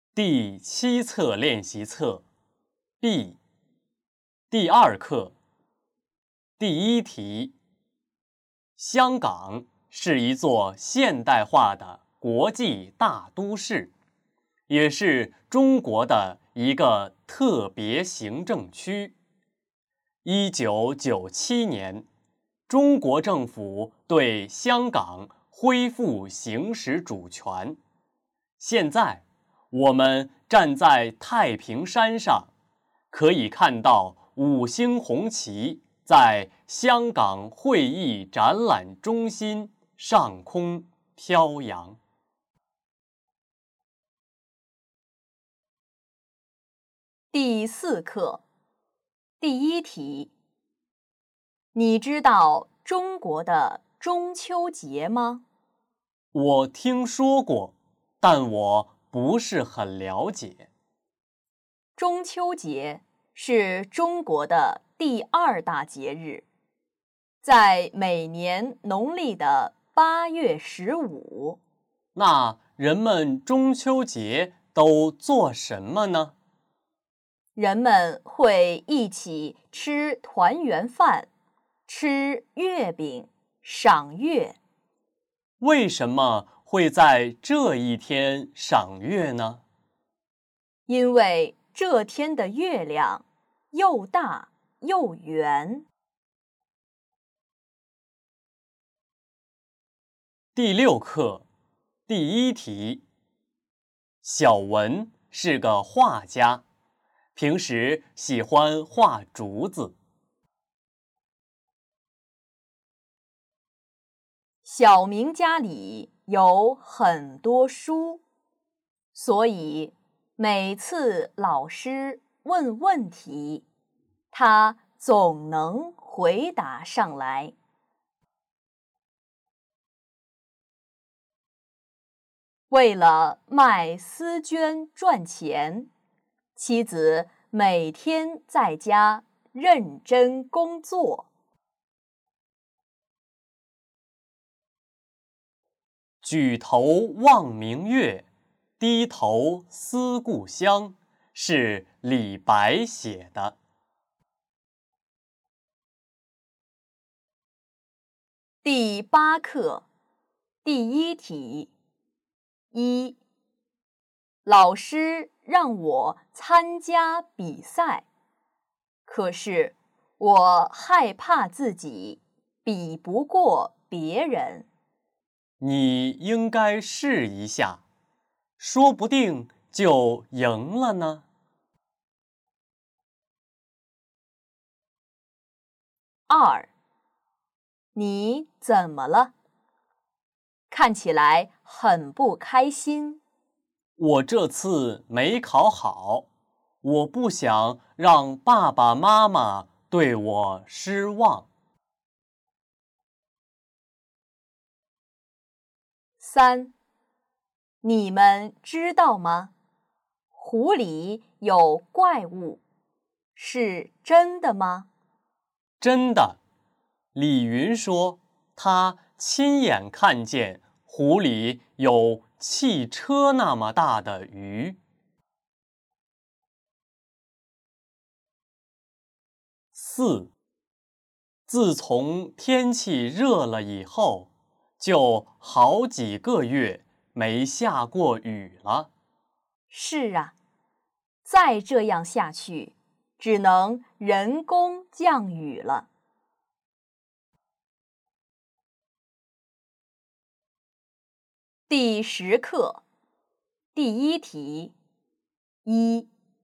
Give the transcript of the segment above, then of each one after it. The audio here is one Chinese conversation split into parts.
第7册练习册 B 第2课第1题。香港是一座现代化的国际大都市，也是中国的一个特别行政区。1997年，中国政府对香港恢复行使主权。现在，我们站在太平山上，可以看到5星红旗在香港会议展览中心上空飘扬。 第4课第1题。你知道中国的中秋节吗？ 我听说过，但我不是很了解。 中秋节是中国的第2大节日，在每年农历的8月15。 那人们中秋节都做什么呢？ 人们会一起吃团圆饭，吃月饼，赏月。 为什么会在这一天赏月呢？ 因为这天的月亮又大又圆。 第6课第1题。小文是个画家，平时喜欢画竹子。 小明家里有很多书，所以每次老师问问题，他总能回答上来。为了卖丝绢赚钱，妻子每天在家认真工作。 举头望明月，低头思故乡，是李白写的。 第8课第1题。1. 老师让我参加比赛，可是我害怕自己比不过别人。 你应该试一下，说不定就赢了呢。 2. 你怎么了？看起来很不开心。 我这次没考好，我不想让爸爸妈妈对我失望。 3. 你们知道吗？湖里有怪物，是真的吗？ 真的，李云说，他亲眼看见湖里有汽车那么大的鱼。4. 自从天气热了以后，就好几个月没下过雨了。 是啊，再这样下去，只能人工降雨了。第10课第1题。1.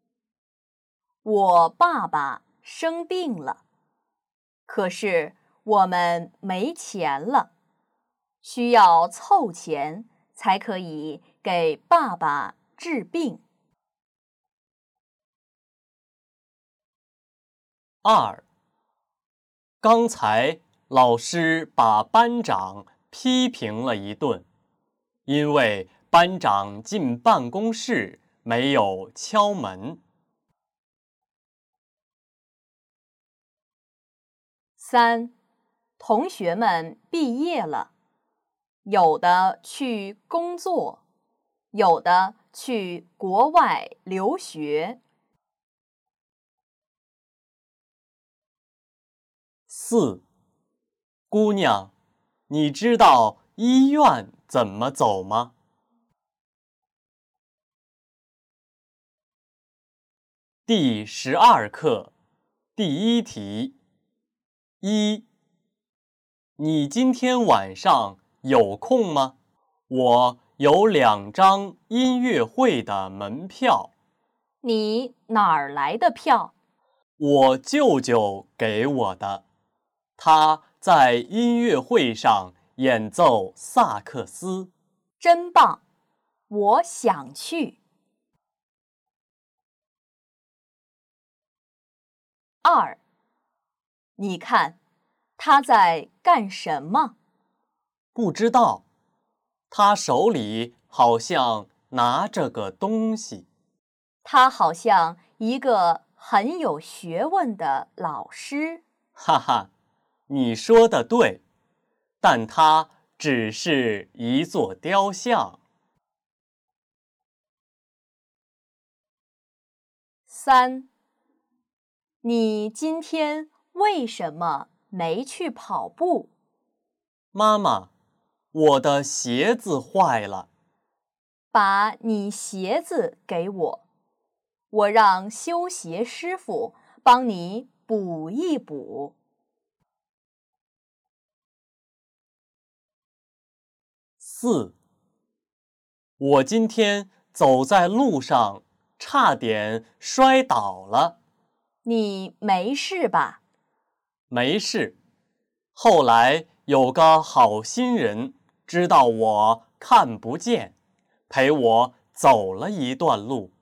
我爸爸生病了，可是我们没钱了，需要凑钱才可以给爸爸治病。 2. 刚才老师把班长批评了一顿，因为班长进办公室没有敲门。 3. 同学们毕业了，有的去工作， 有的去国外留学。 4. 姑娘，你知道医院怎么走吗？第12课第1题。1. 你今天晚上有空吗？我有2张音乐会的门票。 你哪儿来的票？ 我舅舅给我的。他在音乐会上演奏萨克斯。 真棒！我想去。2. 你看，他在干什么？ 不知道，他手里好像拿着个东西。 他好像一个很有学问的老师。 哈哈，你说的对，但它只是一座雕像。 3. 你今天为什么没去跑步？ 妈妈，我的鞋子坏了。 把你鞋子给我，我让修鞋师傅帮你补一补。 4. 我今天走在路上，差点摔倒了。 你没事吧？ 没事。后来有个好心人知道我看不见，陪我走了一段路。